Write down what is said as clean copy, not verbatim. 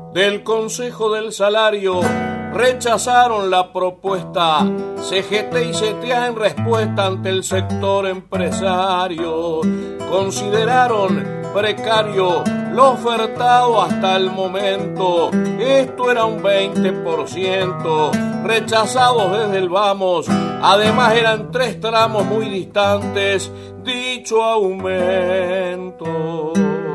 del Consejo del Salario rechazaron la propuesta. CGT y CTA en respuesta ante el sector empresario consideraron precario lo ofertado hasta el momento. Esto era un 20%, rechazados desde el vamos. Además eran 3 tramos muy distantes dicho aumento.